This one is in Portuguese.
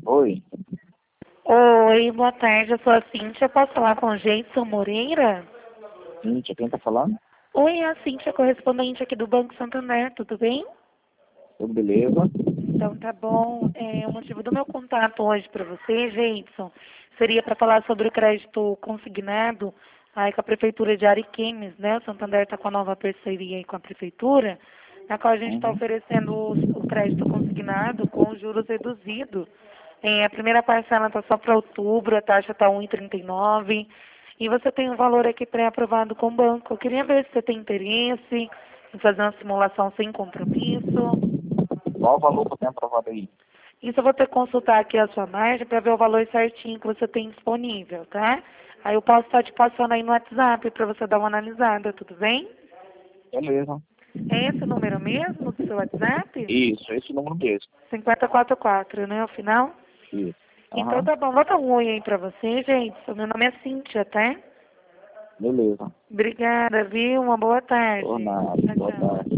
Oi, Oi, boa tarde, eu sou a Cíntia, posso falar com o Geison Moreira? Cíntia, quem tá falando? Oi, é a Cíntia, correspondente aqui do Banco Santander, tudo bem? Tudo beleza? Então tá bom. O motivo do meu contato hoje para você, Geison, seria para falar sobre o crédito consignado aí com a Prefeitura de Ariquemes, né? O Santander está com a nova parceria aí com a Prefeitura, na qual a gente está Uhum. oferecendo o crédito consignado com juros reduzidos. A primeira parcela está só para outubro, a taxa está 1,39 e você tem um valor aqui pré-aprovado com o banco. Eu queria ver se você tem interesse em fazer uma simulação sem compromisso. Qual o valor que eu tenho aprovado aí? Isso eu vou ter que consultar aqui a sua margem para ver o valor certinho que você tem disponível, tá? Aí eu posso estar te passando aí no WhatsApp para você dar uma analisada, tudo bem? Beleza. É esse o número mesmo do seu WhatsApp? Isso, esse número mesmo. 5044, né, o final? Isso. Então Aham. tá bom, vou dar um oi aí pra você, gente. Meu nome é Cíntia, tá? Beleza. Obrigada, viu? Uma boa Por tarde. nada. Tchau, Boa tchau. tarde.